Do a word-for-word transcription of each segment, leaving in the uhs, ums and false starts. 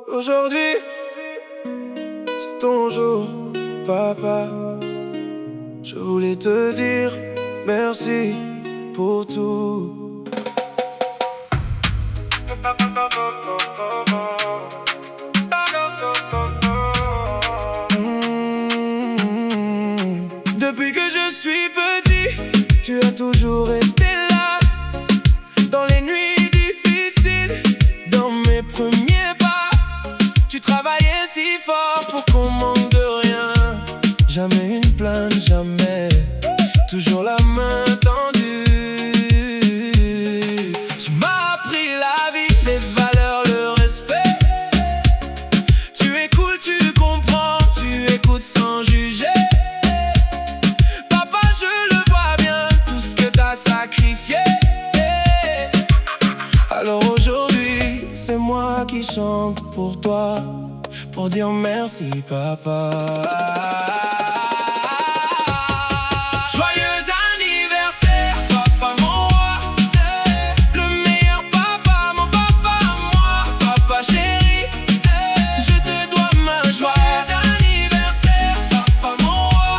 Aujourd'hui, c'est ton jour, papa. Je voulais te dire merci pour tout. Mmh. Depuis que je suis petit, tu as toujours été là. Dans les nuits difficiles, dans mes premiers pas, tu travaillais si fort pour qu'on manque de rien. Jamais une plainte, jamais, toujours la main tendue. Tu m'as appris la vie, les valeurs, le respect. Tu écoutes, tu comprends, tu écoutes sans juger. Papa, je le vois bien, tout ce que t'as sacrifié. Alors aujourd'hui, c'est moi qui chante pour toi, pour dire merci, papa. Joyeux anniversaire, papa, mon roi. Le meilleur papa, mon papa, moi, papa chéri. Je te dois ma joie. Joyeux anniversaire, papa, mon roi.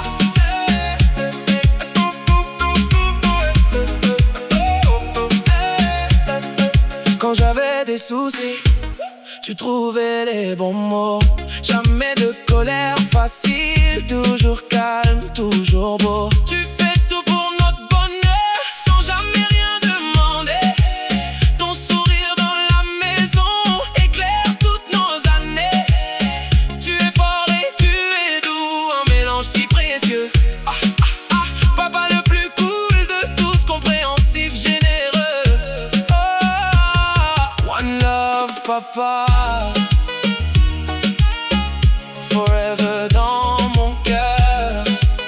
Quand j'avais des soucis, tu trouvais les bons mots. Jamais de colère facile, toujours calme, toujours beau. Tu fais tout pour notre bonheur, sans jamais rien demander. Ton sourire dans la maison éclaire toutes nos années. Tu es fort et tu es doux, un mélange si précieux. Ah, ah, ah. Papa le plus cool de tous, compréhensif, généreux. Oh, one love, papa. Forever dans mon cœur.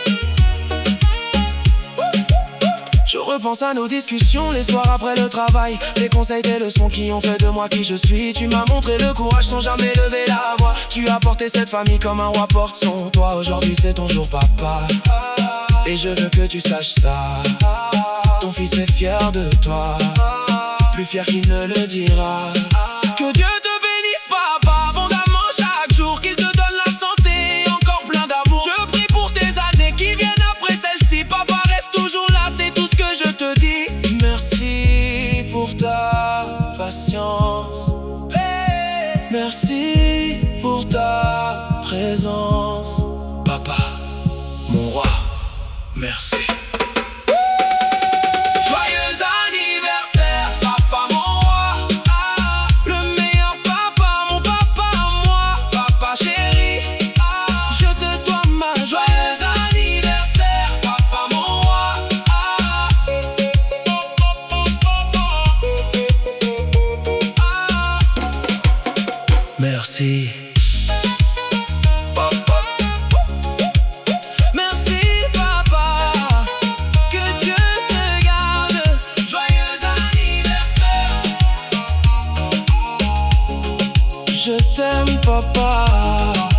Je repense à nos discussions les soirs après le travail, les conseils, des leçons qui ont fait de moi qui je suis. Tu m'as montré le courage sans jamais lever la voix. Tu as porté cette famille comme un roi porte son toit. Aujourd'hui c'est ton jour, papa, et je veux que tu saches ça. Ton fils est fier de toi, plus fier qu'il ne le dira. Que Dieu te bénisse, papa, abondamment chaque jour. Qu'il te donne la santé et encore plein d'amour. Je prie pour tes années qui viennent après celle-ci. Papa, reste toujours là, c'est tout ce que je te dis. Merci pour ta patience. Merci pour ta présence. Papa, mon roi, merci. Merci, papa. Merci, papa. Que Dieu te garde. Joyeux anniversaire. Je t'aime, papa.